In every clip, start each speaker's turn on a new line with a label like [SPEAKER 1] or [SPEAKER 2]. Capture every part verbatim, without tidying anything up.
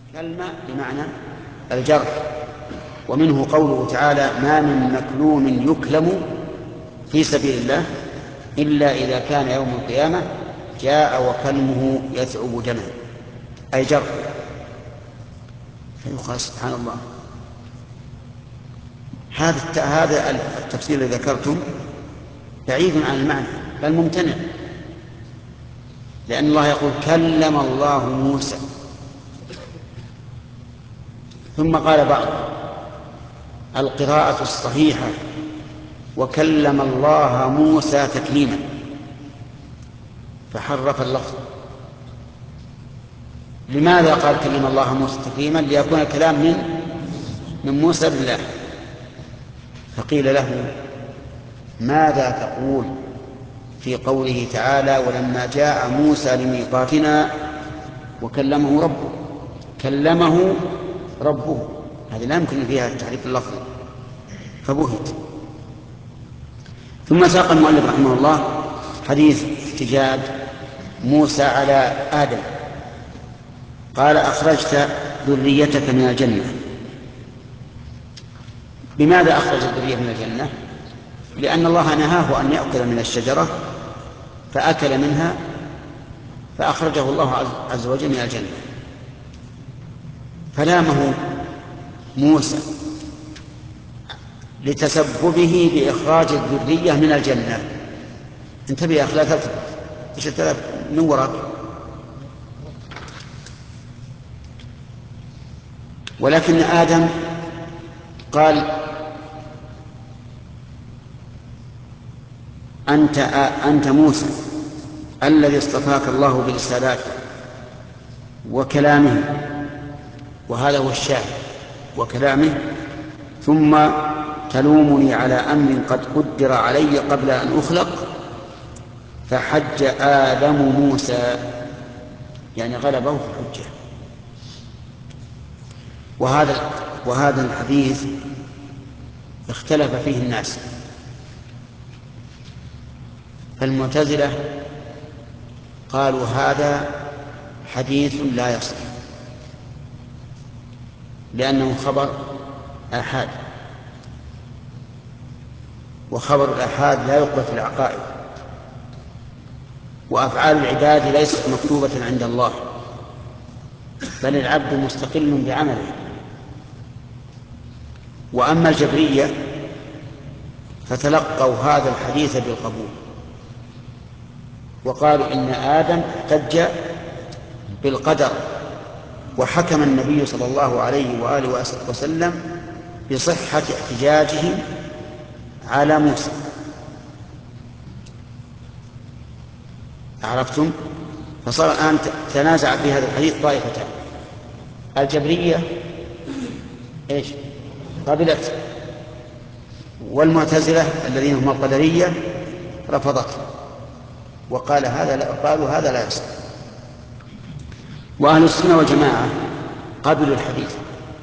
[SPEAKER 1] كلمة بمعنى الجرح. ومنه قوله تعالى: ما من مكلوم يكلم في سبيل الله إلا إذا كان يوم القيامة جاء وكلمه يثعب دمه، أي جرح. فيقال سبحان الله، هذا هذا التفسير الذي ذكرتم بعيد عن المعنى بل ممتنع، لأن الله يقول: كلم الله موسى. ثم قال بعض: القراءة الصحيحة وكلم الله موسى تكليما، فحرف اللفظ. لماذا قال كلم الله موسى تكليما؟ ليكون الكلام من من موسى بالله. فقيل له: ماذا تقول في قوله تعالى: ولما جاء موسى لميقاتنا وكلمه ربه؟ كلمه ربه، هذه لا يمكن فيها التحريف اللفظي، فبهت. ثم ساق المؤلف رحمه الله حديث احتجاج موسى على آدم، قال: أخرجت ذريتك من الجنة. بماذا أخرج الذرية من الجنة؟ لأن الله نهاه أن يأكل من الشجرة فأكل منها فأخرجه الله عز وجل من الجنة. فلامه موسى لتسببه بإخراج الذرية من الجنة. انتبه يا أخي لا تلتفت، ايش التلف من وراك؟ ولكن آدم قال: أنت أنت موسى الذي اصطفاك الله برسالاته وكلامه، وهذا هو الشاهد، وكلامه، ثم تلومني على أمر قد قدر علي قبل أن أخلق. فحج آدم موسى، يعني غلبه في الحجة. وهذا وهذا الحديث اختلف فيه الناس، فالمعتزلة قالوا: هذا حديث لا يصح لأنه خبر آحاد، وخبر الآحاد لا يقبل في العقائد، وأفعال العباد ليست مكتوبة عند الله، بل العبد مستقل بعمله. وأما الجبرية فتلقوا هذا الحديث بالقبول، وقالوا إن آدم احتج بالقدر، وحكم النبي صلى الله عليه وآله وسلم بصحة احتجاجهم على موسى. عرفتم؟ فصار الآن تنازع في هذا الحديث طائفتان: الجبرية ايش قبلت، والمعتزلة الذين هم القدرية رفضت، وقال هذا لا، قالوا هذا لا يصح. وأهل السنة والجماعة قبلوا الحديث،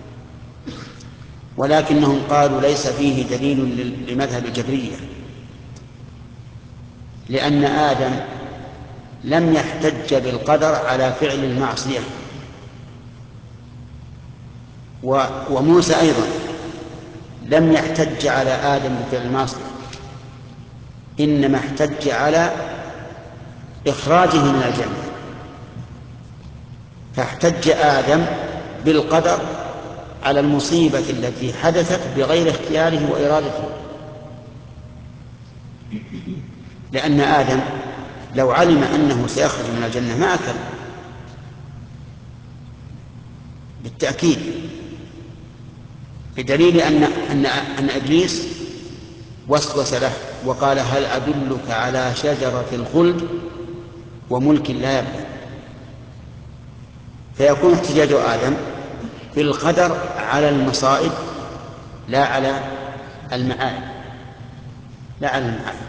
[SPEAKER 1] ولكنهم قالوا ليس فيه دليل لمذهب الجبرية، لأن آدم لم يحتج بالقدر على فعل المعصية، وموسى أيضا لم يحتج على آدم بفعل المعصية، إنما احتج على إخراجه من الجنة. فاحتج آدم بالقدر على المصيبة التي حدثت بغير اختياره وإرادته، لأن آدم لو علم أنه سيخرج من الجنة ما أكل بالتأكيد، بدليل أن أن أن إبليس وسوس له وقال: هل أدلك على شجرة الخلد وملك لا يبلى. فيكون احتجاج آدم بالقدر على المصائب لا على المعائب، لا على المعائب.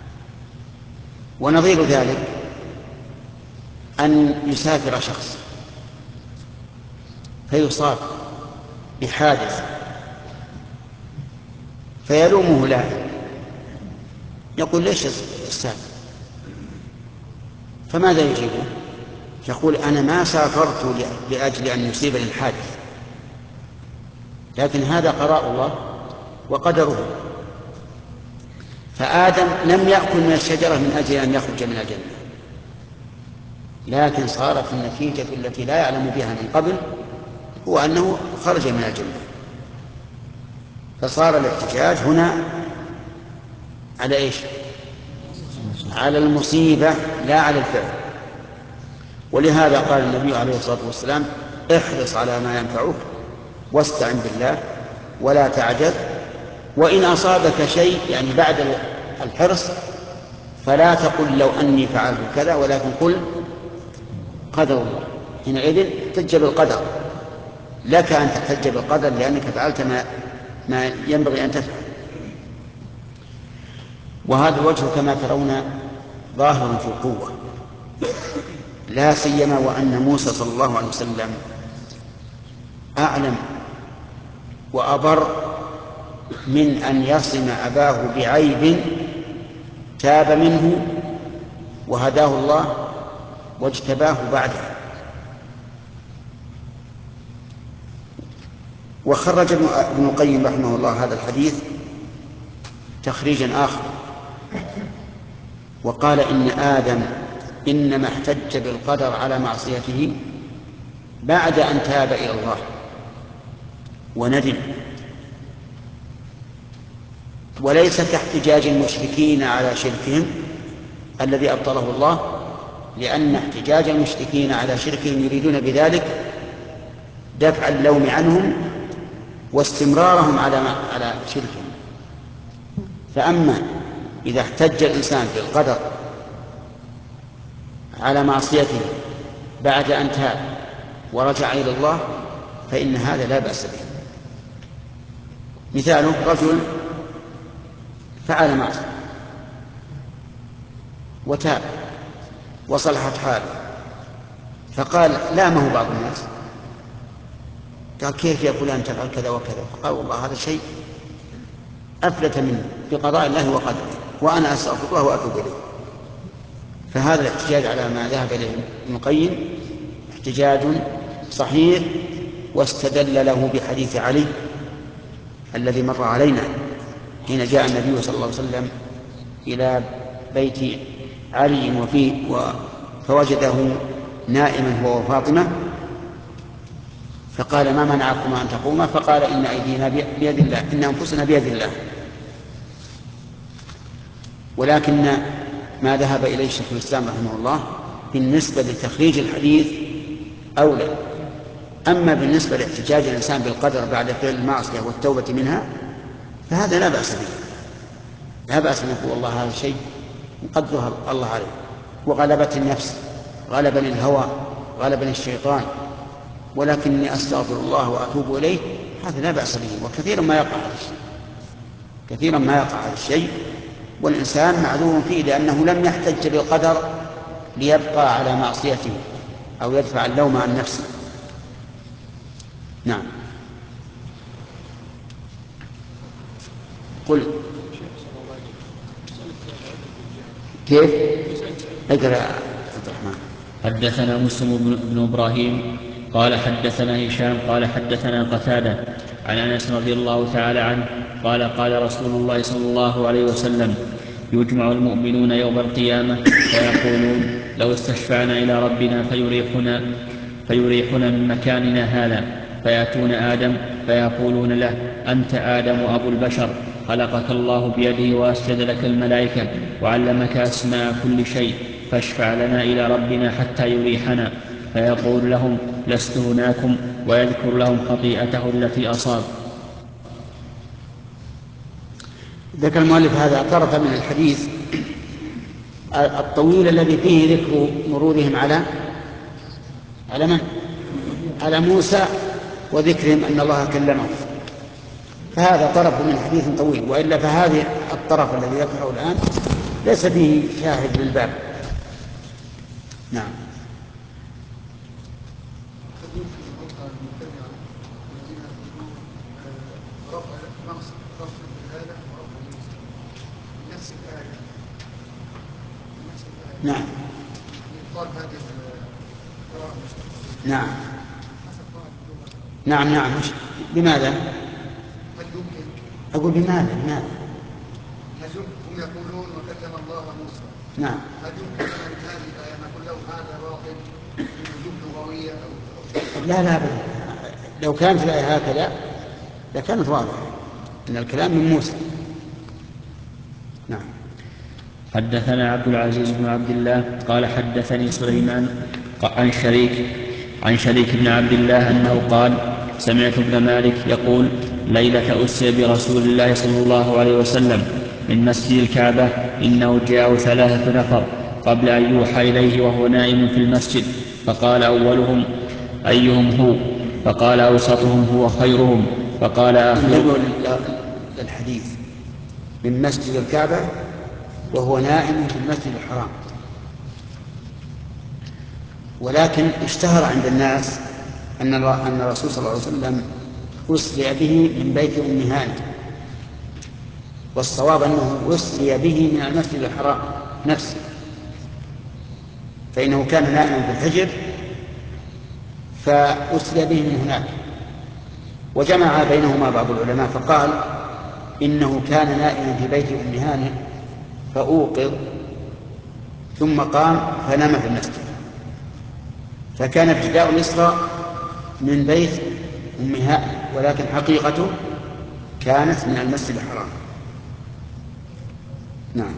[SPEAKER 1] ونظير ذلك أن يسافر شخص فيصاب بحادث فيلومه لاحق، يقول: ليش السافر؟ فماذا يجيبه؟ يقول أنا ما سافرت لأجل أن يصيبني الحادث، لكن هذا قضاء الله وقدره. فآدم لم يأكل من الشجرة من أجل أن يخرج من الجنة، لكن صارت النتيجة التي لا يعلم بها من قبل هو أنه خرج من الجنة. فصار الاحتجاج هنا على إيش؟ على المصيبة لا على الفعل. ولهذا قال النبي عليه الصلاة والسلام احرص على ما ينفعك واستعن بالله ولا تعجز، وإن أصابك شيء يعني بعد الحرص فلا تقل لو أني فعلت كذا، ولكن قل قدر الله. حينئذ احتج بالقدر، لك أن تحتج بالقدر لأنك فعلت ما, ما ينبغي أن تفعل. وهذا الوجه كما ترون ظاهر في القوة، لا سيما وأن موسى صلى الله عليه وسلم أعلم وأبر من أن يصم أباه بعيب تاب منه وهداه الله واجتباه بعده. وخرج ابن القيم رحمه الله هذا الحديث تخريجا آخر، وقال إن آدم إنما احتج بالقدر على معصيته بعد أن تاب إلى الله وندم، وليس كاحتجاج المشركين على شركهم الذي أبطله الله، لأن احتجاج المشركين على شركهم يريدون بذلك دفع اللوم عنهم واستمرارهم على على شركهم. فأما إذا احتج الإنسان بالقدر على معصيته بعد أن تاب ورجع إلى الله فإن هذا لا بأس به. مثاله رجل فعل معصية وتاب وصلحت حاله، فقال لامه بعض الناس، قال كيف يا فلان تفعل كذا وكذا؟ قال والله هذا شيء أفلت منه بقضاء الله وقدره وأنا أستغفر الله وأتوب إليه. فهذا الاحتجاج على ما ذهب إليه ابن القيم احتجاج صحيح، واستدل له بحديث علي الذي مر علينا حين جاء النبي صلى الله عليه وسلم إلى بيت علي وفيه فوجده نائما هو وفاطمة، فقال ما منعكما أن تقوما؟ فقال إن أيدينا بيد الله، إن أنفسنا بيد الله. ولكن ما ذهب إليه شيخ الإسلام رحمه الله بالنسبة لتخريج الحديث أولى. أما بالنسبة لاحتجاج الإنسان بالقدر بعد فعل المعصية والتوبة منها فهذا لا بأس به، لا بأس أن يقول والله هذا شيء قدره الله عليه، وغلبت النفس، غلبني الهوى، غلبني الشيطان، ولكني أستغفر الله وأتوب إليه، هذا لا بأس به. وكثيرا ما يقع هذا الشيء، كثيرا ما يقع هذا الشيء، والإنسان معذور فيه لأنه لم يحتج بالقدر ليبقى على معصيته أو يدفع اللوم عن نفسه. نعم. قل كيف؟ اقرأ عبد الرحمن.
[SPEAKER 2] حدثنا مسلم بن إبراهيم قال حدثنا هشام قال حدثنا قتادة عن أنس رضي الله تعالى عنه قال قال رسول الله صلى الله عليه وسلم يجمع المؤمنون يوم القيامة فيقولون لو استشفعنا إلى ربنا فيريحنا, فيريحنا من مكاننا هذا، فيأتون آدم فيقولون له أنت آدم أبو البشر، خلقك الله بيده وأسجد لك الملائكة وعلمك أسماء كل شيء، فاشفع لنا إلى ربنا حتى يريحنا. فيقول لهم لست هناكم، ويذكر لهم خطيئته التي أصاب.
[SPEAKER 1] ذكر المؤلف هذا طرفا من الحديث الطويل الذي فيه ذكر مرورهم على على من؟ على موسى وذكرهم أن الله كلمه، فهذا طرف من حديث طويل، وإلا فهذه الطرف الذي ذكره الآن ليس فيه شاهد للباب. نعم. نعم. نعم نعم نعم مش بماذا؟
[SPEAKER 3] هل يمكن؟
[SPEAKER 1] أقول بماذا بماذا؟
[SPEAKER 3] هل هم يقولون وكلم الله موسى.
[SPEAKER 1] نعم.
[SPEAKER 3] هل يمكن أن هذه الآية نقول له هذا باطل من وجوه لغوية أو
[SPEAKER 1] لا لا بل. لو كانت الآية هكذا لكانت واضحة إن الكلام من موسى. نعم.
[SPEAKER 2] حدثنا عبد العزيز بن عبد الله قال حدثني سليمان عن شريك عن شريك بن عبد الله أنه قال سمعت ابن مالك يقول ليلة أسري برسول الله صلى الله عليه وسلم من مسجد الكعبة إنه جاء ثلاثة نفر قبل أن يوحى إليه وهو نائم في المسجد، فقال أولهم أيهم هو؟ فقال أوسطهم هو خيرهم، فقال آخرهم
[SPEAKER 1] الحديث من مسجد الكعبة وهو نائم في المسجد الحرام، ولكن اشتهر عند الناس أن أن الرسول صلى الله عليه وسلم أسري به من بيت أم هانئ، والصواب أنه أسري به من المسجد الحرام نفسه، فإنه كان نائما في الحجر فأسري به من هناك. وجمع بينهما بعض العلماء فقال إنه كان نائما في بيت أم هانئ فأوقظ ثم قام فنام في المسجد، فكان ابتداء الإسراء من بيت أم هانئ، ولكن حقيقته كانت من المسجد الحرام. نعم.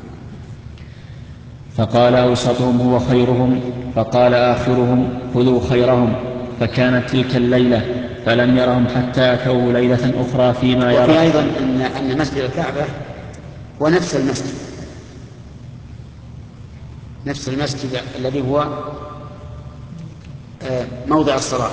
[SPEAKER 2] فقال أوسطهم هو خيرهم، فقال آخرهم خذوا خيرهم، فكانت تلك الليلة فلم يرهم حتى أتوه ليلة أخرى فيما يرى.
[SPEAKER 1] وفي أيضا أن أن مسجد الكعبة هو نفس المسجد نفس المسجد الذي هو موضع الصلاة،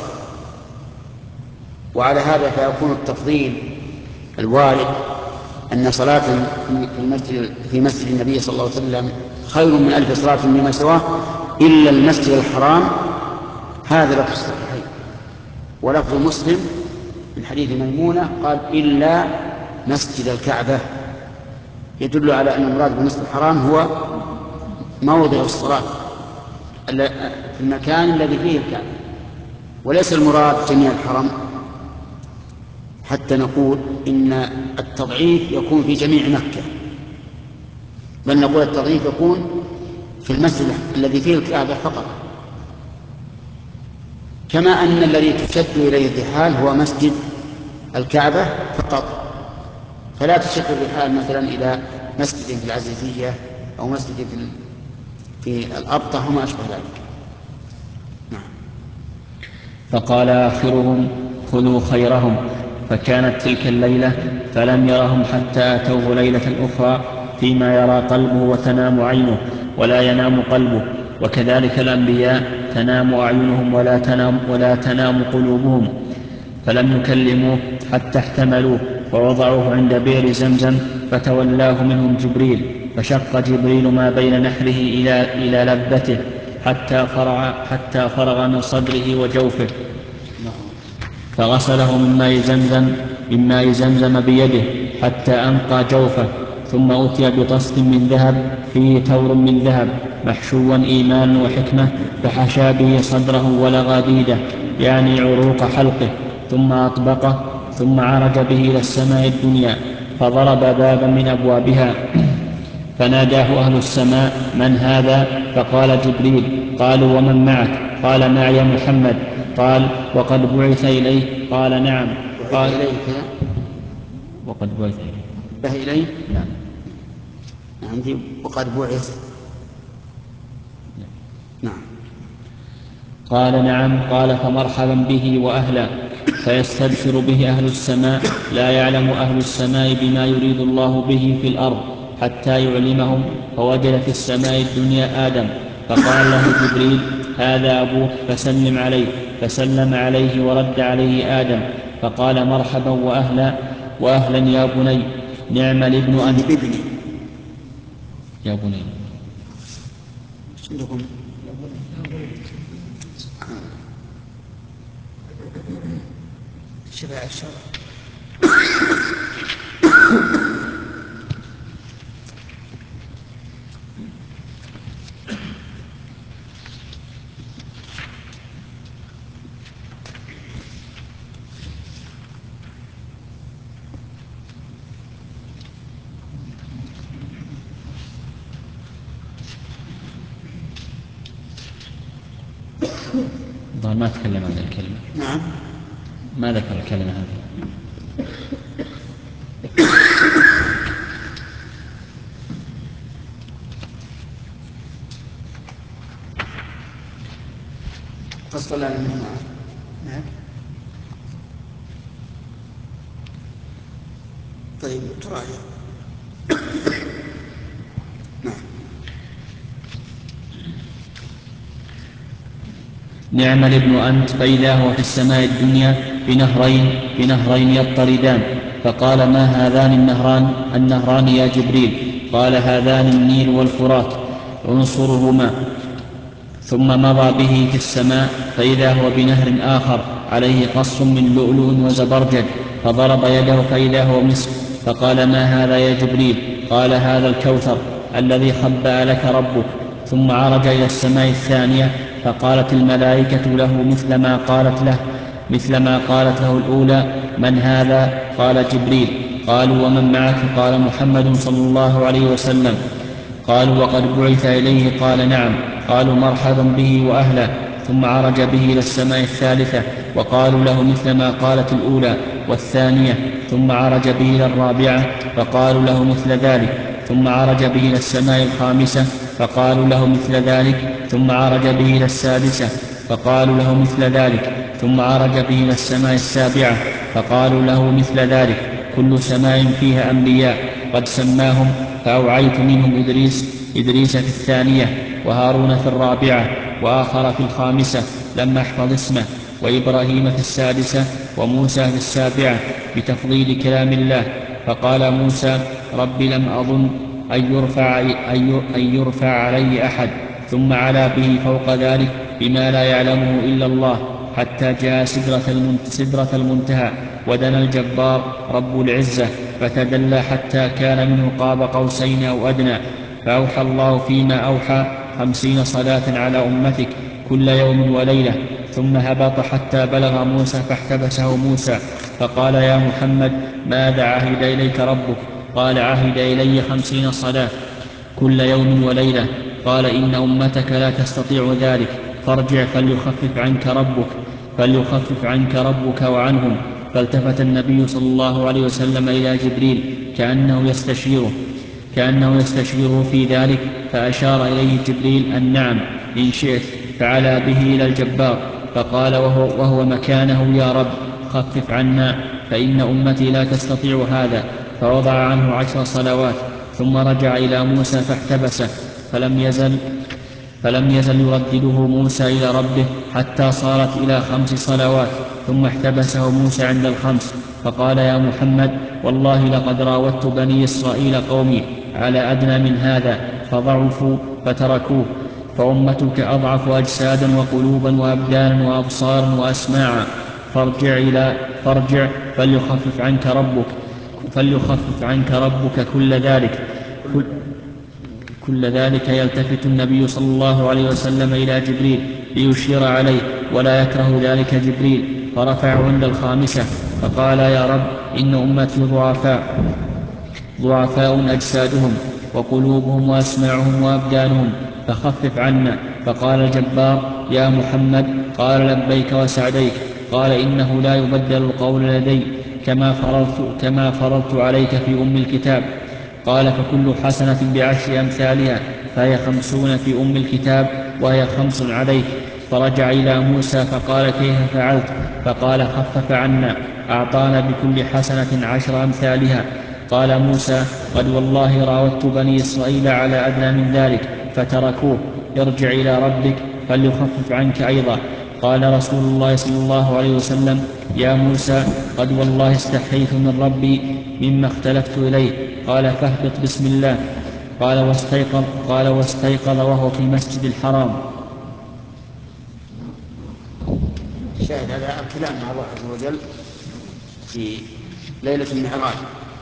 [SPEAKER 1] وعلى هذا فيكون التفضيل الوارد أن صلاة في المسجد في مسجد النبي صلى الله عليه وسلم خير من ألف صلاة فيما سواه إلا المسجد الحرام. هذا لفظ الصحيحين، ولفظ مسلم من حديث ميمونة قال إلا مسجد الكعبة، يدل على أن المراد بالمسجد الحرام هو موضع الصلاة في المكان الذي فيه الكعبة، وليس المراد جميع الحرم، حتى نقول إن التضعيف يكون في جميع مكة، بل نقول التضعيف يكون في المسجد الذي فيه الكعبة فقط، كما أن الذي تشد إليه الرحال هو مسجد الكعبة فقط، فلا تشد الرحال مثلا إلى مسجد في العزيزية أو مسجد في في الأبطح وما أشبه ذلك. نعم.
[SPEAKER 2] فقال آخرهم خذوا خيرهم، فكانت تلك الليلة فلم يرهم حتى أتوه ليلة أخرى فيما يرى قلبه وتنام عينه ولا ينام قلبه، وكذلك الأنبياء تنام أعينهم ولا تنام, ولا تنام قلوبهم، فلم يكلموه حتى احتملوه ووضعوه عند بئر زمزم، فتولاه منهم جبريل، فشق جبريل ما بين نحره إلى, إلى لبته حتى فرغ, حتى فرغ من صدره وجوفه، فغسله من ماء زمزم من ماء زمزم بيده حتى أنقى جوفه، ثم أتي بطست من ذهب فيه تور من ذهب محشوا إيمان وحكمة، فحشى به صدره ولغاديده يعني عروق حلقه، ثم أطبقه، ثم عرج به إلى السماء الدنيا، فضرب بابا من أبوابها، فناداه أهل السماء من هذا؟ فقال جبريل. قالوا ومن معك؟ قال معي محمد. قال وقد بعث إليه؟ قال نعم. قال وقد بعث إليه
[SPEAKER 1] بعث إليه نعم. عندي وقد بعث نعم.
[SPEAKER 2] قال نعم. قال فمرحبا به وأهلا، فيستبشر به أهل السماء، لا يعلم أهل السماء بما يريد الله به في الأرض حتى يعلمهم، فوجد في السماء الدنيا آدم، فقال له جبريل هذا أبوك فسلم عليه، فسلم عليه ورد عليه آدم، فقال مرحبا وأهلا وأهلا يا بني، نعم الابن أنت. يا بني
[SPEAKER 1] شبع الشرع.
[SPEAKER 2] الظاهر ما تكلم عن الكلمة.
[SPEAKER 1] نعم
[SPEAKER 2] ما ذكر الكلمة هذه.
[SPEAKER 1] فصل لنا منه. نعم طيب تراجع. نعم
[SPEAKER 2] نعم الابن أنت، فإذا هو في السماء الدنيا بنهرين بنهرين يضطردان، فقال ما هذان النهران النهران يا جبريل؟ قال هذان النيل والفرات، عنصرهما. ثم مضى به في السماء، فإذا هو بنهر آخر عليه قص من لؤلؤ وزبرجد، فضرب يده فإذا هو مسك، فقال ما هذا يا جبريل؟ قال هذا الكوثر الذي خبأ لك ربك. ثم عرج إلى السماء الثانية، فقالت الملائكة له مثل ما قالت له مثل ما قالت له الأولى: من هذا؟ قال جبريل. قالوا ومن معك؟ قال محمد صلى الله عليه وسلم. قالوا وقد بعث إليه؟ قال نعم. قالوا مرحبا به وأهله. ثم عرج به إلى السماء الثالثة، وقالوا له مثل ما قالت الأولى والثانية. ثم عرج به إلى الرابعة، فقالوا له مثل ذلك. ثم عرج به إلى السماء الخامسة، فقالوا له مثل ذلك. ثم عرج به إلى السادسة، فقالوا له مثل ذلك. ثم عرج به إلى السماء السابعة، فقالوا له مثل ذلك. كل سماء فيها أنبياء قد سماهم، فأوعيت منهم إدريس إدريس في الثانية، وهارون في الرابعة، وآخر في الخامسة لم أحفظ اسمه، وإبراهيم في السادسة، وموسى في السابعة، بتفضيل كلام الله. فقال موسى رب لم أظن أن يرفع, أن يرفع علي أحد. ثم علا به فوق ذلك بما لا يعلمه إلا الله، حتى جاء سدرة المنتهى، ودنا الجبار رب العزة فتدلى حتى كان منه قاب قوسين أو أدنى. فأوحى الله فيما أوحى خمسين صلاة على أمتك كل يوم وليلة. ثم هبط حتى بلغ موسى، فاحتبسه موسى، فقال يا محمد ماذا عهد إليك ربك؟ قال عهد إلي خمسين صلاة كل يوم وليلة. قال إن أمتك لا تستطيع ذلك، فارجع فليخفف عنك ربك فليخفف عنك ربك وعنهم. فالتفت النبي صلى الله عليه وسلم إلى جبريل كأنه يستشيره كأنه يستشيره في ذلك، فأشار إليه جبريل أن نعم إن شئت. فعلى به إلى الجبار، فقال وهو, وهو مكانه يا رب خفف عنا، فإن أمتي لا تستطيع هذا. فوضع عنه عشر صلوات. ثم رجع إلى موسى فاحتبسه، فلم يزل فلم يزل يردده موسى إلى ربه حتى صارت إلى خمس صلوات. ثم احتبسه موسى عند الخمس، فقال يا محمد والله لقد راودت بني إسرائيل قومي على أدنى من هذا فضعفوا فتركوه، فأمتك أضعف أجسادا وقلوبا وأبدانا وأبصارا وأسماعا. فارجع إلى فارجع فليخفف عنك ربك فليخفف عنك ربك كل ذلك كل كل ذلك. يلتفت النبي صلى الله عليه وسلم إلى جبريل ليشير عليه، ولا يكره ذلك جبريل، فرفعه عند الخامسة، فقال يا رب إن أمتي ضعفاء ضعفاء أجسادهم وقلوبهم وأسماعهم وأبدانهم، فخفف عنا. فقال الجبار يا محمد قال لبيك وسعديك. قال إنه لا يبدل القول لدي كما فرضت, كما فرضت عليك في أم الكتاب. قال فكل حسنة بعشر أمثالها، فهي خمسون في أم الكتاب وهي خمس عليك. فرجع إلى موسى فقال كيف فعلت؟ فقال خفف عنا، أعطانا بكل حسنة عشر أمثالها. قال موسى قد والله راودت بني إسرائيل على أدنى من ذلك فتركوه، ارجع إلى ربك فليخفف عنك أيضا. قال رسول الله صلى الله عليه وسلم يا موسى قد والله استحييت من ربي مما اختلفت إليه. قال فاهبط بسم الله. قال واستيقظ, قال واستيقظ وهو في المسجد الحرام.
[SPEAKER 1] شاهد هذا الكلام مع الله عز وجل في ليلة المعراج.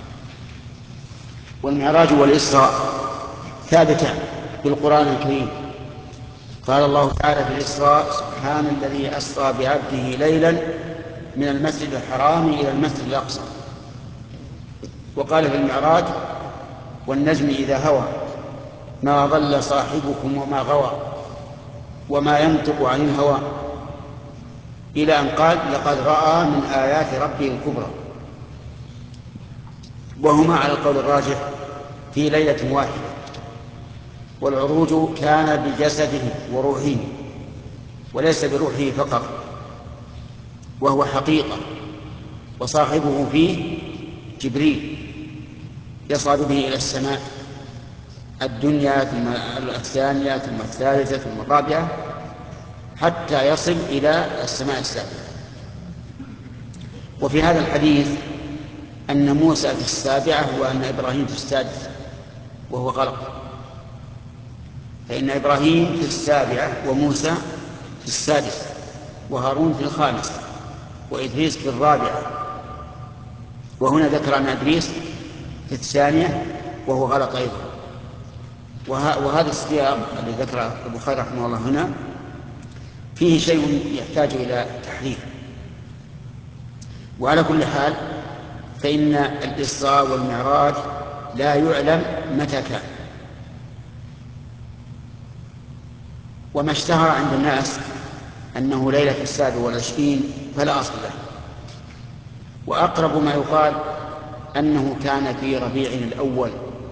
[SPEAKER 1] والمعراج والإسراء ثابتة بالقرآن الكريم. قال الله تعالى في الإسراء سبحان الذي أسرى بعبده ليلا من المسجد الحرام إلى المسجد الأقصى. وقال في المعراج والنجم إذا هوى ما ضل صاحبكم وما غوى وما ينطق عن الهوى، إلى أن قال لقد رأى من آيات ربه الكبرى، وهما على القول الراجح في ليلة واحدة. والعروج كان بجسده وروحه وليس بروحه فقط، وهو حقيقة، وصاحبه فيه جبريل يصعد به إلى السماء الدنيا ثم الثانية ثم الثالثة ثم الرابعة حتى يصل إلى السماء السابعة. وفي هذا الحديث أن موسى في السابعة وأن إبراهيم في السادسة، وهو غلط، فإن إبراهيم في السابعة وموسى في السادسة وهارون في الخامسة وإدريس في الرابعة، وهنا ذكر أن إدريس في الثانية وهو غلط أيضا. وهذا السياق الذي ذكره البخاري رحمه الله هنا فيه شيء يحتاج إلى تحريف. وعلى كل حال فإن الإسراء والمعراج لا يعلم متى كان، وما اشتهر عند الناس أنه ليلة السابع والعشرين فلا أصل له. وأقرب ما يقال أنه كان في ربيع الأول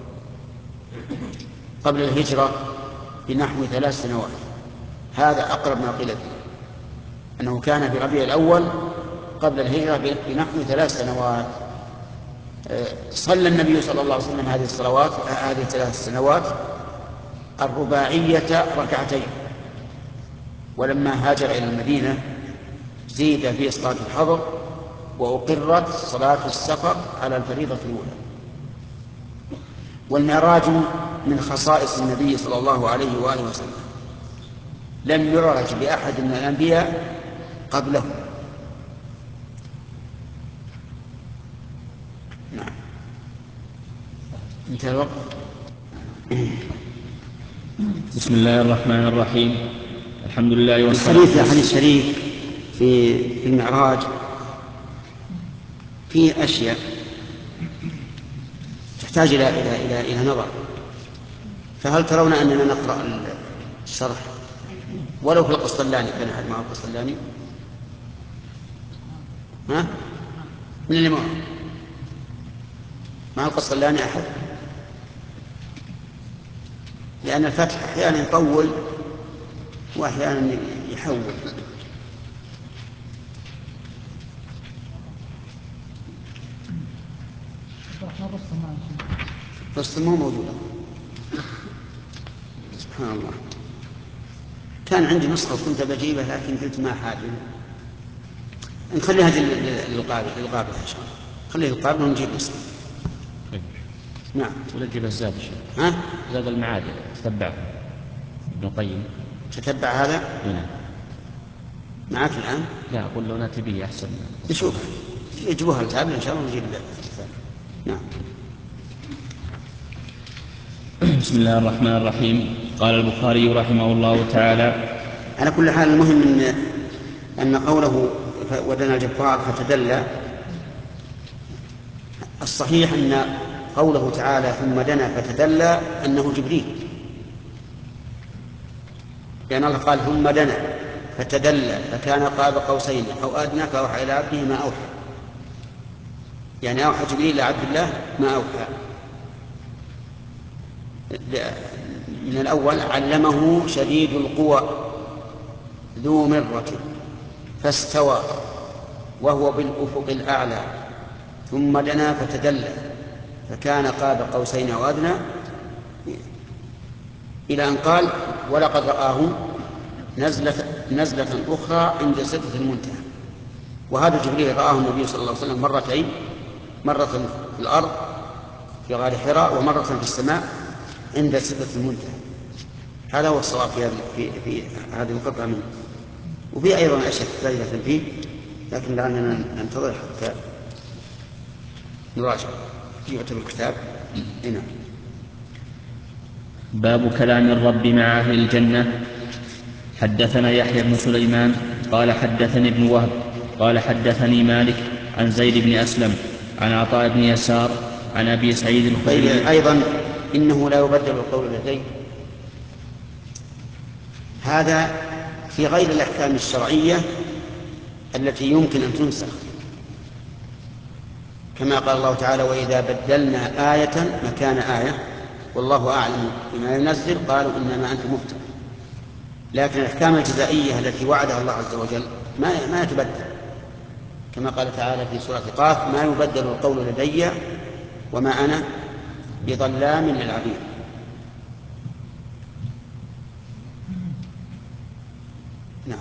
[SPEAKER 1] قبل الهجرة بنحو ثلاث سنوات، هذا أقرب ما قيل فيه، أنه كان في ربيع الأول قبل الهجرة بنحو ثلاث سنوات. صلى النبي صلى الله عليه وسلم هذه الصلوات هذه الثلاث سنوات الرباعية ركعتين، ولما هاجر إلى المدينة زيد في صلاة الحضر وأقرت صلاة السفر على الفريضة الأولى. والمعراج من خصائص النبي صلى الله عليه وآله وسلم، لم يعرج بأحد من الأنبياء قبله. نعم، انتهى الوقت.
[SPEAKER 2] بسم الله الرحمن الرحيم، الحمد لله والصلاة
[SPEAKER 1] الحديث الحديث الشريف في في المعراج فيه أشياء تحتاج إلى إلى إلى إلى نظر. فهل ترون أننا نقرأ الشرح ولو في القسطلاني؟ كان أحد معه القسطلاني؟ ها؟ من اللي معه؟ مع القسطلاني أحد؟ لأن الفتح أحيانا يطول وأحيانا يحول. بس مو موجودة. سبحان الله، كان عندي نسخة كنت بجيبها لكن قلت ما حاجة، نخليها للقابل للقابل إن شاء الله، خليه للقابل ونجيب نسخة. نعم،
[SPEAKER 2] ولا تجيب الزاد
[SPEAKER 1] ها؟
[SPEAKER 2] زاد المعاد تتبعه ابن القيم.
[SPEAKER 1] تتبع هذا؟
[SPEAKER 2] نعم.
[SPEAKER 1] معك الآن؟
[SPEAKER 2] لا، أقول له نأتي به أحسن.
[SPEAKER 1] نشوف يجيبوها التابل إن شاء الله ونجيب الثاني. نعم.
[SPEAKER 2] بسم الله الرحمن الرحيم. قال البخاري رحمه الله تعالى:
[SPEAKER 1] على كل حال المهم أن أن قوله ودنا الجبار فتدلى، الصحيح أن قوله تعالى ثم دنا فتدلى أنه جبريل، لأن الله قال ثم دنا فتدلى فكان قاب قوسين أو أدنى فأوحى إلى عبده ما أوحى، يعني أوحى جبريل إلى عبد الله ما أوحى. من الأول علمه شديد القوى ذو مرة فاستوى وهو بالأفق الأعلى ثم دنا فتدلى فكان قاب قوسين أو أدنى، إلى أن قال ولقد رآه نزلة, نزلة أخرى عند سدرة المنتهى. وهذا جبريل رآه النبي صلى الله عليه وسلم مرتين، مرة في الأرض في غار حراء ومرة في السماء عند سدرة المنتهى. هذا هو الصواب في, في, في هذه القطعة منه. وفي أيضا أشياء ثالثة فيه لكن لعلنا ننتظر حتى نراجع يعتبر الكتاب. هنا
[SPEAKER 2] باب كلام الرب مع أهل الجنة. حدثنا يحيى بن سليمان قال حدثني ابن وهب قال حدثني مالك عن زيد بن أسلم عن عطاء بن يسار عن أبي سعيد الخدري.
[SPEAKER 1] أيضا إنه لا يبدل القول لديه، هذا في غير الأحكام الشرعية التي يمكن أن تنسخ، كما قال الله تعالى: وإذا بدلنا آية مكان آية والله أعلم بما ينزل قالوا إنما أنت مفتر. لكن الأحكام الجزائية التي وعدها الله عز وجل ما ما يتبدل، كما قال تعالى في سورة قاف: ما يبدل القول لدي وما أنا بظلام للعبيد. نعم.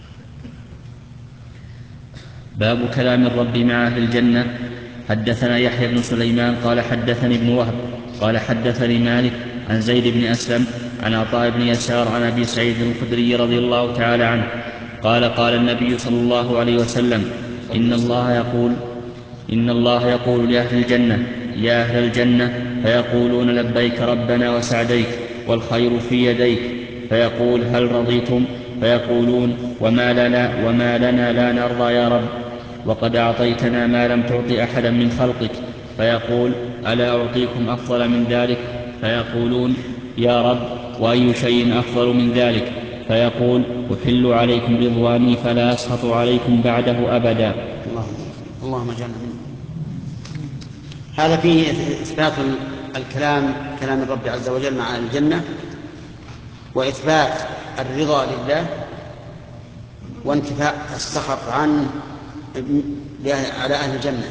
[SPEAKER 2] باب كلام الرب مع أهل الجنة. حدثنا يحيى بن سليمان قال حدثني ابن وهب قال حدثني مالك عن زيد بن أسلم عن عطاء بن يسار عن أبي سعيد الخدري رضي الله تعالى عنه قال قال النبي صلى الله عليه وسلم: إن الله يقول إن الله يقول لأهل الجنة: يا أهل الجنة، فيقولون: لبيك ربنا وسعديك والخير في يديك. فيقول: هل رضيتم؟ فيقولون: وما لنا, وما لنا لا نرضى يا رب، وقد أعطيتنا ما لم تعط أحدا من خلقك. فيقول: ألا أعطيكم أفضل من ذلك؟ فيقولون: يا رب، وأي شيء أفضل من ذلك؟ فيقول: أحل عليكم رضواني فلا أسخط عليكم بعده أبدا.
[SPEAKER 1] اللهم اجعلنا منه. هذا فيه إثبات الكلام كلام الرب عز وجل مع أهل الجنة، وإثبات الرضا لله، وانتفاء السخط عنه على أهل الجنة.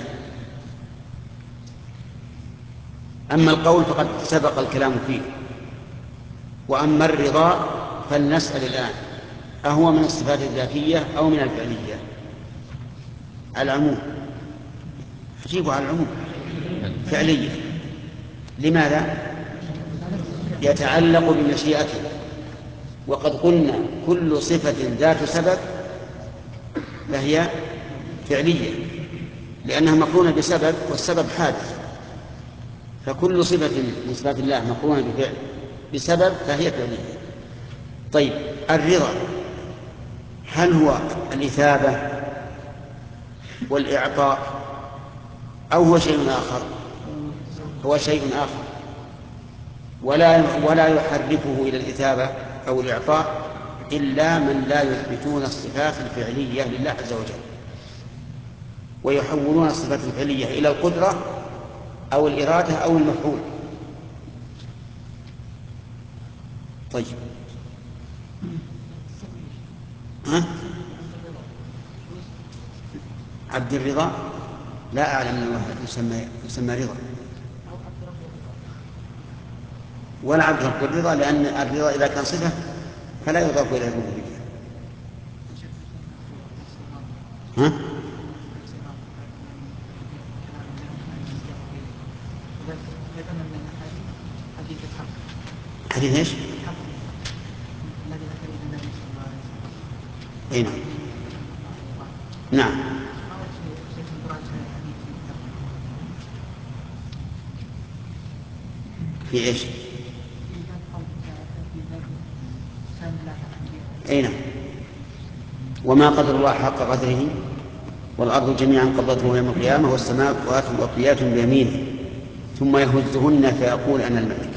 [SPEAKER 1] أما القول فقد سبق الكلام فيه، وأما الرضا فلنسأل الآن: أهو من الصفات الذاتية أو من الفعلية؟ العموم، أجيبوا على العموم، فعلية. لماذا؟ يتعلق بمشيئته، وقد قلنا كل صفة ذات سبب فهي فعلية، لأنها مقرونة بسبب، والسبب حادث. فكل صفة من صفات الله مقرونة بفعل بسبب فهي فعلية. طيب، الرضا هل هو الإثابة والإعطاء أو هو شيء آخر؟ هو شيء آخر، ولا ولا يحرفه إلى الإثابة أو الإعطاء إلا من لا يثبتون الصفات الفعلية لله عز وجل، ويحولون الصفات الفعلية إلى القدرة أو الإرادة أو المفعول. طيب، ها؟ عبد الرضا لا أعلم أنه يسمى, يسمى رضا، ولا عبد الرضا، لأن الرضا إذا كان صفة فلا يضاف إلى الربوبية. ها؟ حديث ايش؟ اي نعم. نعم. في ايش؟ اي نعم. وما قدر الله حق قدره والأرض جميعا قبضته يوم القيامة والسماوات مطويات بيمينه ثم يهزهن فيقول أنا الملك.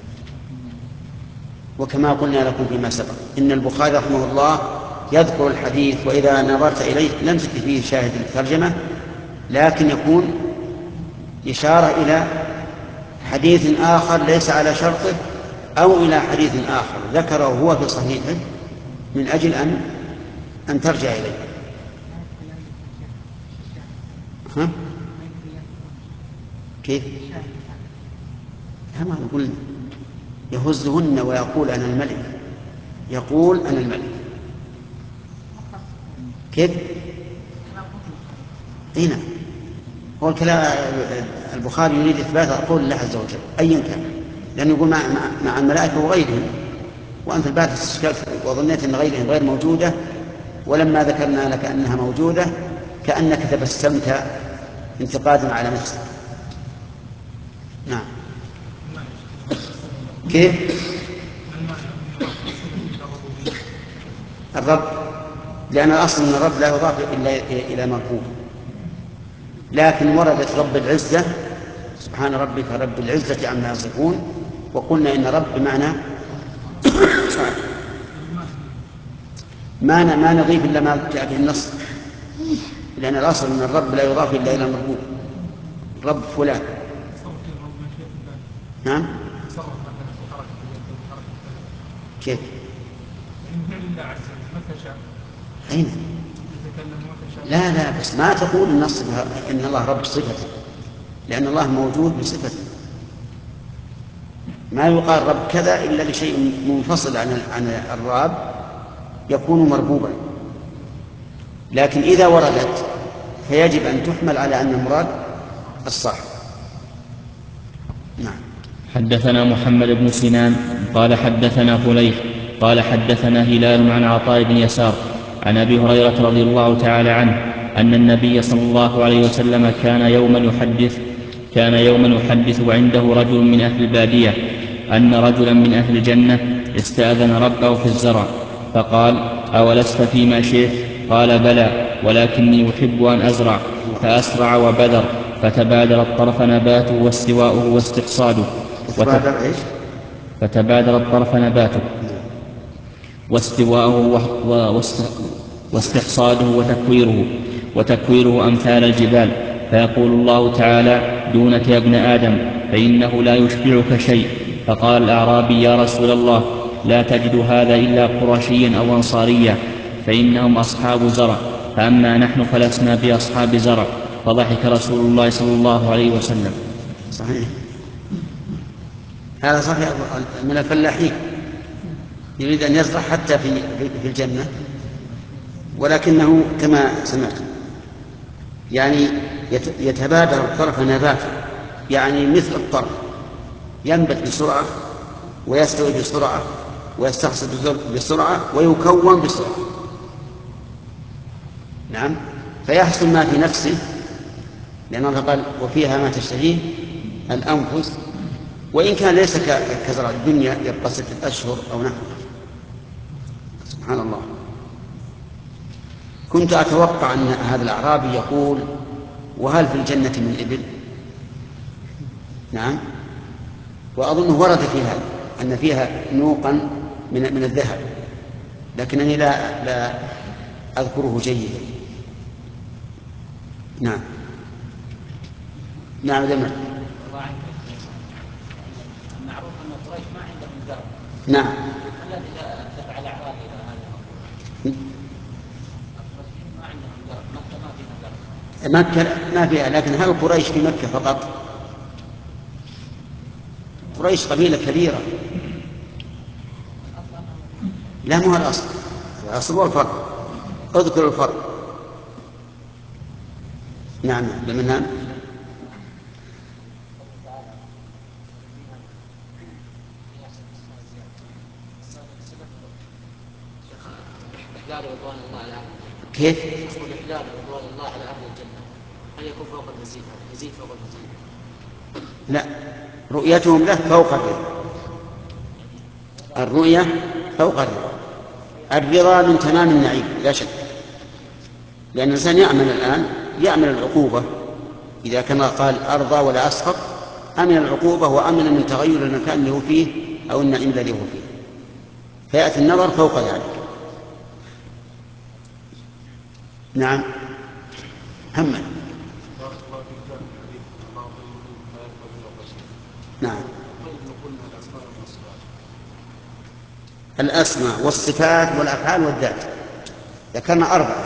[SPEAKER 1] وكما قلنا لكم فيما سبق إن البخاري رحمه الله يذكر الحديث، وإذا نظرت إليه لم تجد فيه شاهد الترجمة، لكن يكون إشارة إلى حديث آخر ليس على شرطه، أو إلى حديث آخر ذكره هو في صحيحه من أجل أن أن ترجع إليه. ها؟ كيف؟ كما نقول يهزهن ويقول أنا الملك، يقول أنا الملك. كيف؟ هنا هو الكلام. البخاري يريد إثبات قول الله عز وجل أيا كان، لأنه يقول مع, مع الملائكة وغيرهم، وأنت البعض استشكلت وظنيت أن غيرهم غير موجودة، ولما ذكرنا لك أنها موجودة كأنك تبسمت انتقادا على نفسك. نعم. كيف؟ الرب، لأن الأصل أن الرب لا يضاف إلا إلى مرفوع، لكن وردت رب العزة سبحان ربك رب العزة عما يصفون، وقلنا إن رب بمعنى ما ما نضيف إلا ما جاء في النص، لأن الأصل أن الرب لا يضاف إلا إلى المربوب، رب فلان. نعم. كيف؟ أين؟ لا لا بس ما تقول النص إن الله رب صفته، لأن الله موجود بصفته، ما يقال رب كذا إلا لشيء منفصل عن عن الرب يكون مربوبا. لكن إذا وردت فيجب أن تحمل على أن المراد الصح. نعم.
[SPEAKER 2] حدثنا محمد بن سنان قال حدثنا فليح قال حدثنا هلال عن عطاء بن يسار عن أبي هريرة رضي الله تعالى عنه أن النبي صلى الله عليه وسلم كان يوما يحدث كان يوما يحدث وعنده رجل من أهل البادية أن رجلا من أهل الجنة استأذن ربه في الزرع، فقال: أولست فيما شئت؟ قال: بلى، ولكني أحب أن أزرع. فأسرع وبذر، فتبادر الطرف نباته واستواؤه واستحصاده فتبادر الطرف نباته واستواؤه واستحصاده وتكويره وتكويره أمثال الجبال، فيقول الله تعالى: دونك يا ابن آدم، فإنه لا يشبعك شيء. فقال الأعرابي: يا رسول الله، لا تجد هذا إلا قرشيا أو أنصاريا، فإنهم أصحاب زرع، فأما نحن فلسنا بأصحاب زرع. فضحك رسول الله صلى الله عليه وسلم.
[SPEAKER 1] صحيح، هذا صحيح من الفلاحين، يريد أن يزرع حتى في في الجنة، ولكنه كما سمعت يعني يتبادر الطرف نباته، يعني مثل الطرف ينبت بسرعة ويستوي بسرعة ويستخصب بسرعة ويكون بسرعة. نعم، فيحصل ما في نفسه، لأن الله قال: وفيها ما تشتهيه الأنفس، وإن كان ليس كزرع الدنيا يبقى ستة أشهر أو نحو. سبحان الله. كنت أتوقع أن هذا الأعرابي يقول: وهل في الجنة من إبل؟ نعم، وأظنه ورد في هذا أن فيها نوقا من من الذهب، لكنني لا لا أذكره جيدا. نعم. نعم دمر.
[SPEAKER 4] معروف أن قريش ما عندهم زرع.
[SPEAKER 1] نعم.
[SPEAKER 4] الذي دفع الأعراب إلى هذا الموضوع. ما عندهم زرع، مكة ما فيها زرع.
[SPEAKER 1] مكة ما فيها، لكن هل قريش في مكة فقط؟ قريش قبيلة كبيرة. لا، مو الأصل، الأصل هو الفرق. اذكر الفرق. نعم بمنام. كيف؟
[SPEAKER 4] يقول إحلال رضوان الله على أهل الجنة، هل يكون فوق المزيد؟ يزيد فوق المزيد؟
[SPEAKER 1] لا، رؤيتهم له فوق الرضا. الرؤية فوق الرضا. الرضا من تمام النعيم لا شك، لأن الإنسان يعمل الآن يعمل العقوبة، إذا كان قال أرضى ولا أسخط أمن العقوبة وأمن من تغير المكان اللي هو فيه أو النعيم الذي هو فيه، فيأتي النظر فوق ذلك. نعم. محمد. نعم. الأسماء والصفات والأفعال والذات ذكرنا أربعة.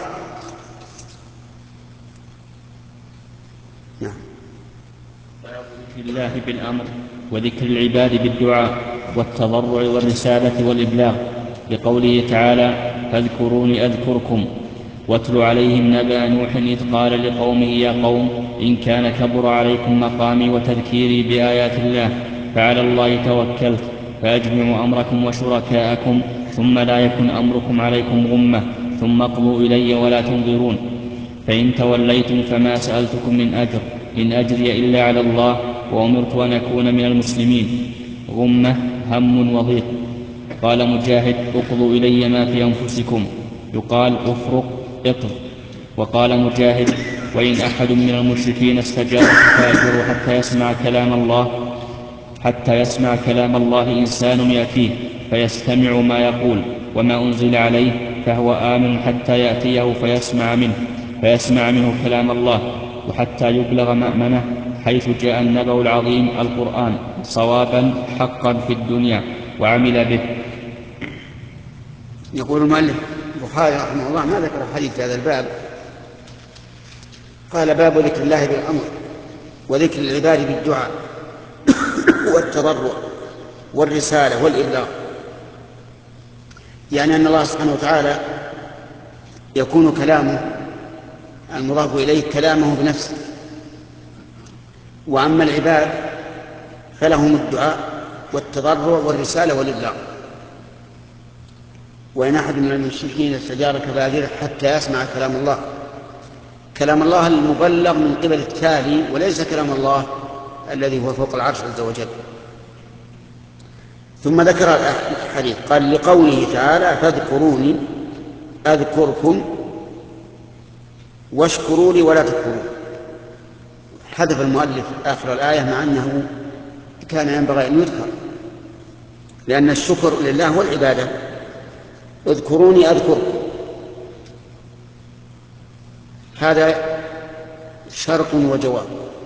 [SPEAKER 1] نعم.
[SPEAKER 2] في الله بالأمر وذكر العباد بالدعاء والتضرع والرسالة والإبلاغ، لقوله تعالى: فاذكروني أذكركم. واتل عليهم نبأ نوح إذ قال لقومه: يا قوم، إن كان كبر عليكم مقامي وتذكيري بآيات الله فعلى الله توكلت، فأجمعوا أمركم وشركاءكم ثم لا يكن أمركم عليكم غمة، ثم اقضوا إلي ولا تنظرون. فإن توليتم فما سألتكم من أجر، إن أجري إلا على الله، وأمرت أن أكون من المسلمين. غمة هم وضيق. قال مجاهد: اقضوا إلي ما في أنفسكم، يقال افرق اقض. وقال مجاهد: وإن أحد من المشركين استجارك فأجره حتى يسمع كلام الله حتى يسمع كلام الله إنسان يأتيه فيستمع ما يقول وما أنزل عليه، فهو آمن حتى يأتيه فيسمع منه فيسمع منه كلام الله، وحتى يبلغ مأمنه، حيث جاء النبأ العظيم القرآن صوابا حقا في الدنيا وعمل به.
[SPEAKER 1] يقول المؤلف البخاري رحمه الله ما ذكر حديث في هذا الباب، قال باب ذكر الله بالأمر وذكر العباد بالدعاء والتضرع والرسالة والإبلاغ، يعني أن الله سبحانه وتعالى يكون كلامه المضاف إليه كلامه بنفسه، وأما العباد فلهم الدعاء والتضرع والرسالة والإبلاغ. وإن أحد من المشركين استجارك فأجره حتى يسمع كلام الله، كلام الله المبلغ من قبل التالي وليس كلام الله الذي هو فوق العرش عز وجل. ثم ذكر الحديث قال لقوله تعالى فاذكروني أذكركم واشكروا لي ولا تكفرون. حذف المؤلف آخر الآية مع أنه كان ينبغي أن يذكر، لأن الشكر لله هو العبادة. اذكروني أذكركم هذا شرط وجواب.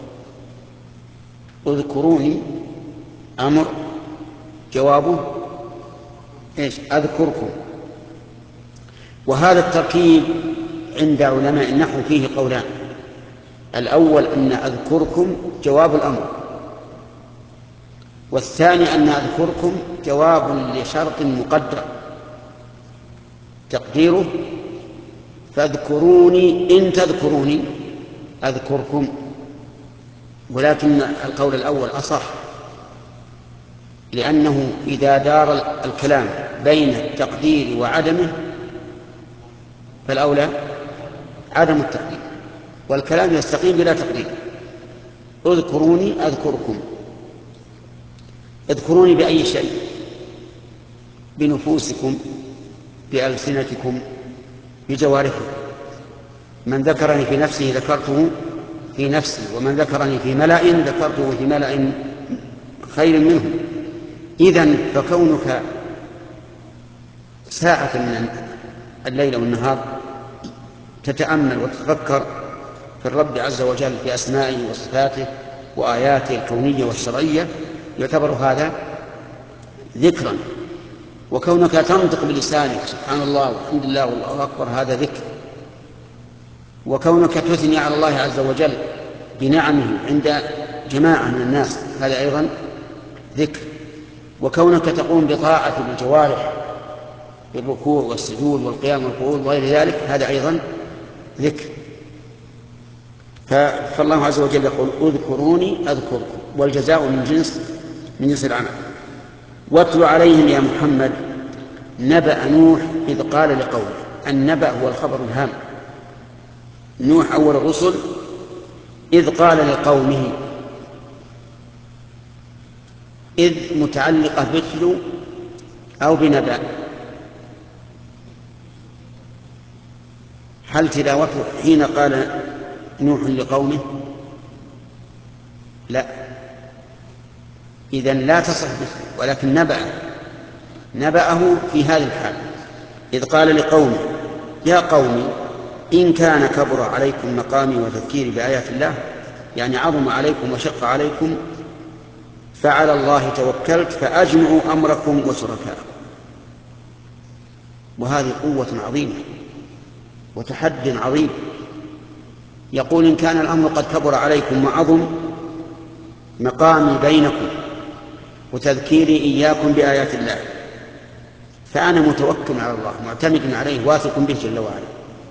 [SPEAKER 1] اذكروني أمر، جوابه إيش؟ أذكركم. وهذا التركيب عند علماء النحو فيه قولان: الأول أن أذكركم جواب الأمر، والثاني أن أذكركم جواب لشرط مقدر تقديره فاذكروني إن تذكروني أذكركم. ولكن القول الأول أصح، لأنه إذا دار الكلام بين التقدير وعدمه فالأولى عدم التقدير، والكلام يستقيم بلا تقدير. اذكروني أذكركم. اذكروني بأي شيء، بنفوسكم، بألسنتكم، بجوارحكم. من ذكرني في نفسه ذكرته في نفسي، ومن ذكرني في ملأ ذكرته في ملأ خير منه. إذن فكونك ساعة من الليل والنهار تتأمل وتتفكر في الرب عز وجل في أسمائه وصفاته وآياته الكونية والشرعية يعتبر هذا ذكرا. وكونك تنطق بلسانك سبحان الله والحمد لله والله أكبر هذا ذكر. وكونك تثني على الله عز وجل بنعمه عند جماعة من الناس هذا أيضا ذكر. وكونك تقوم بطاعة بالجوارح بالركوع والسجود والقيام والقعود وغير ذلك هذا أيضا ذكر. فالله عز وجل يقول اذكروني أذكركم، والجزاء من جنس من جنس العمل. واتل عليهم يا محمد نبأ نوح إذ قال لقومه. النبأ هو الخبر الهام. نوح أول الرسل إذ قال لقومه، إذ متعلقة بتلو أو بنبأ. هل تلاوته حين قال نوح لقومه؟ لا، إذن لا تصح به، ولكن نبأ نبأه في هذه الحال إذ قال لقومه يا قوم إن كان كبر عليكم مقامي وتذكيري بآيات الله، يعني عظم عليكم وشق عليكم، فعلى الله توكلت فأجمعوا أمركم وشركاءكم. وهذه قوة عظيمة وتحد عظيم. يقول إن كان الأمر قد كبر عليكم وعظم مقامي بينكم وتذكيري إياكم بآيات الله، فأنا متوكل على الله معتمد عليه واثق به جل وعلا،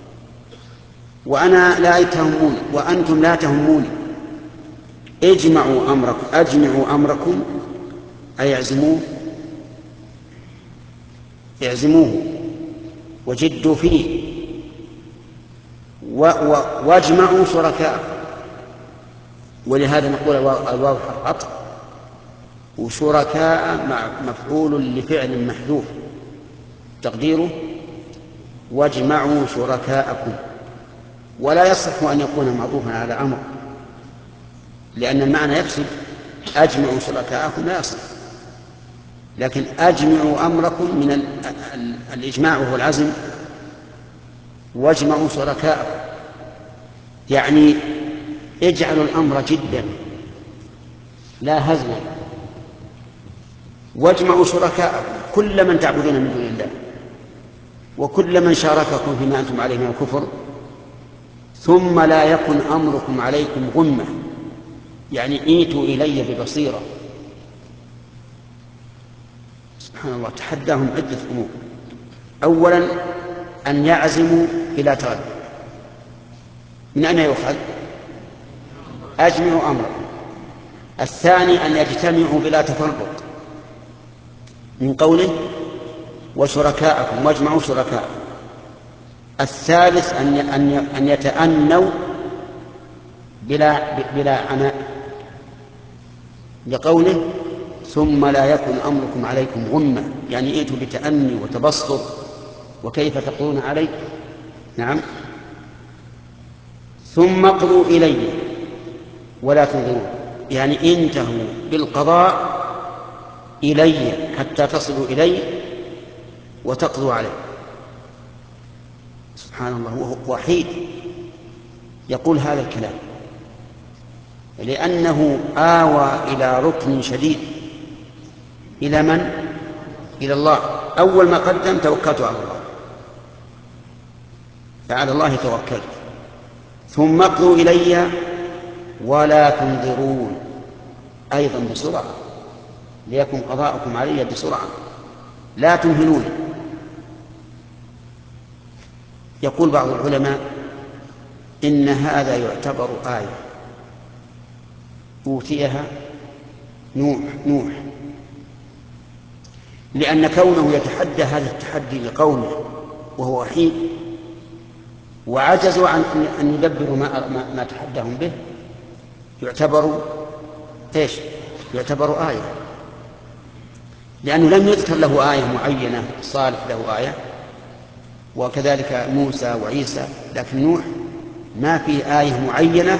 [SPEAKER 1] وأنا لا تهموني وأنتم لا تهموني. اجمعوا أمركم أجمعوا أمركم أي اعزموه اعزموه وجدوا فيه، واجمعوا شركاء. ولهذا نقول الواو حرف عطف، وشركاء مع مفعول لفعل محذوف تقديره واجمعوا شركاءكم. ولا يصح أن يكون معطوفا على أمر، لأن المعنى يفسد. أجمعوا شركاءكم لا يصح، لكن أجمعوا أمركم من الإجماع وهو العزم واجمعوا شركاءكم، يعني اجعلوا الأمر جدا لا هزلا، واجمعوا شركاءكم كل من تعبدون من دون الله وكل من شارككم فيما أنتم عليه من الكفر، ثم لا يكن أمركم عليكم غمة، يعني ائتوا إلي ببصيرة. سبحان الله، تحداهم عدة أمور. أولا أن يعزموا بلا تردد، من أين يؤخذ؟ أجمعوا أمركم. الثاني أن يجتمعوا بلا تفرق، من قوله وشركاءكم واجمعوا شركاءكم. الثالث أن أن يتأنوا بلا بلا عناء، لقوله ثم لا يكن أمركم عليكم غمة، يعني ائتوا بتأني وتبسط وكيف تقولون علي. نعم. ثم اقضوا إلي ولا تنظرون، يعني انتهوا بالقضاء إلي حتى تصلوا إلي وتقضوا علي. سبحان الله، وهو وحيد يقول هذا الكلام لأنه آوى إلى ركن شديد. إلى من؟ إلى الله. أول ما قدم توكلت على الله، فعلى الله توكلت. ثم اقضوا إلي ولا تنظرون، أيضا بسرعة، ليكن قضاءكم علي بسرعة لا تمهلون. يقول بعض العلماء إن هذا يعتبر آية أوتيها نوح نوح لأن كونه يتحدى هذا التحدي لقومه وهو وحيد وعجزوا عن أن يدبروا ما, ما, ما تحداهم به، يعتبر إيش؟ يعتبر آية، لأنه لم يذكر له آية معينة. صالح له آية وكذلك موسى وعيسى، لكن نوح ما فيه آية معينة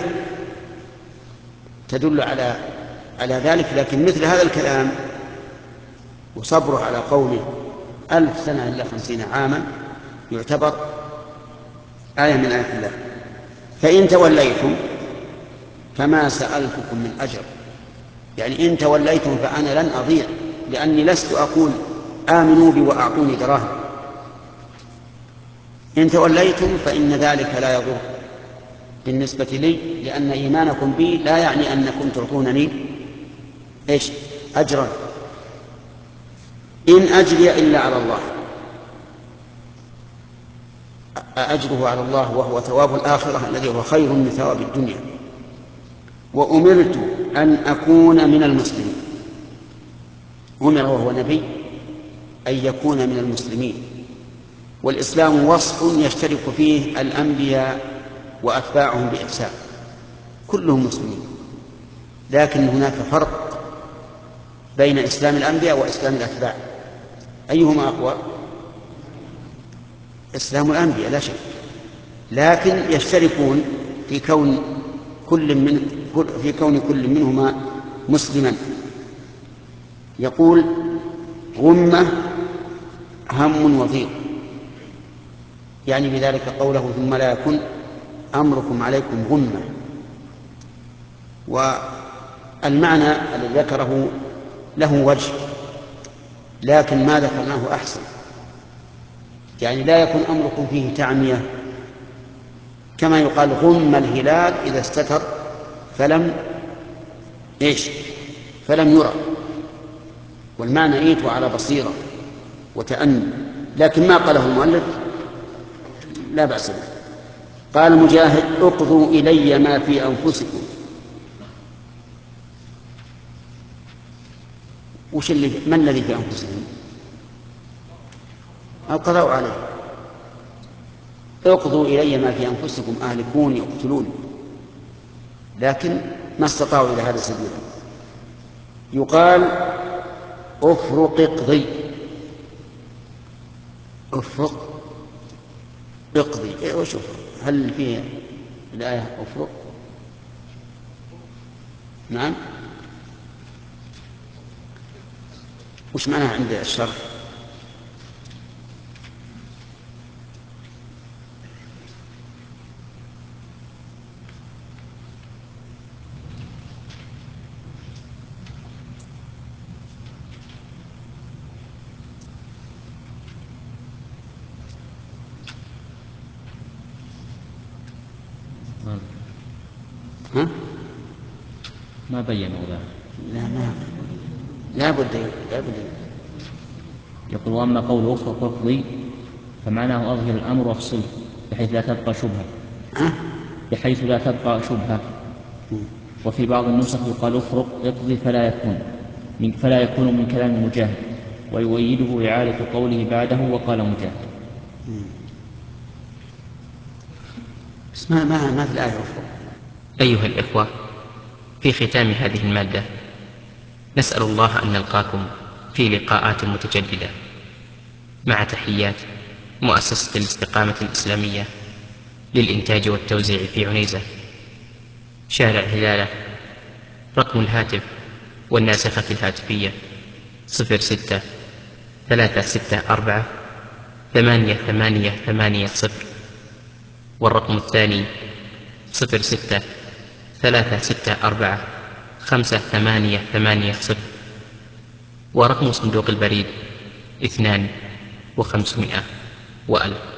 [SPEAKER 1] تدل على على ذلك. لكن مثل هذا الكلام وصبره على قوله ألف سنة إلا خمسين عاما يعتبر آية من آيات الله. فإن توليتم فما سألتكم من أجر، يعني إن توليتم فأنا لن أضيع، لأني لست أقول آمنوا بي وأعطوني دراهم. إن توليتم فإن ذلك لا يضر بالنسبة لي، لأن إيمانكم بي لا يعني أنكم تعطونني إيش؟ أجرا. إن أجري إلا على الله، أجره على الله وهو ثواب الآخرة الذي هو خير من ثواب الدنيا. وأمرت أن أكون من المسلمين، أمر وهو نبي أن يكون من المسلمين. والإسلام وصف يشترك فيه الأنبياء وأتباعهم بإحسان، كلهم مسلمين، لكن هناك فرق بين إسلام الأنبياء وإسلام الأتباع. أيهما أقوى؟ إسلام الأنبياء لا شك، لكن يشتركون في كون كل من في كون كل منهما مسلما. يقول غمة هم وضيق، يعني بذلك قوله ثم لا يكن أمركم عليكم غمة. والمعنى الذي ذكره له وجه، لكن ما ذكرناه أحسن، يعني لا يكن أمركم فيه تعمية، كما يقال غم الهلال إذا استتر فلم إيش؟ فلم يرى. والمعنى إيتوا على بصيرة وتأني، لكن ما قاله المؤلف لا بأس به. قال مجاهد اقضوا إلي ما في أنفسكم. وش اللي ما الذي في أنفسهم؟ القضاء عليه. اقضوا إلي ما في أنفسكم أهلكوني اقتلوني، لكن ما استطاعوا إلى هذا السبيل. يقال افرق اقضي، افرق اقضي. إيه وش افرق؟ هل فيه الآية افرق؟ نعم. وش معناها عند الشرح؟
[SPEAKER 2] ما,
[SPEAKER 1] ها؟
[SPEAKER 2] ما بينوا ذا.
[SPEAKER 1] لا ما لا بد لا بد.
[SPEAKER 2] يقول وأما قول أخرى اقضي فمعناه أظهر الأمر وافصله بحيث لا تبقى شبهة بحيث لا تبقى شبهة. وفي بعض النسخ يقال افرق اقضي فلا يكون من فلا يكون من كلام مجاهد، ويؤيده إعادة قوله بعده وقال مجاهد.
[SPEAKER 1] بس ما ما ما في الآية افرق.
[SPEAKER 5] أيها الإخوة، في ختام هذه المادة نسأل الله أن نلقاكم في لقاءات متجددة، مع تحيات مؤسسة الاستقامة الإسلامية للإنتاج والتوزيع في عنيزة، شارع هلالة. رقم الهاتف والناسخة الهاتفية صفر ستة ثلاثة ستة أربعة ثمانية ثمانية ثمانية صفر، والرقم الثاني صفر ستة ثلاثة ستة أربعة خمسة ثمانية ثمانية صفر، ورقم صندوق البريد اثنان وخمسمائة وألف.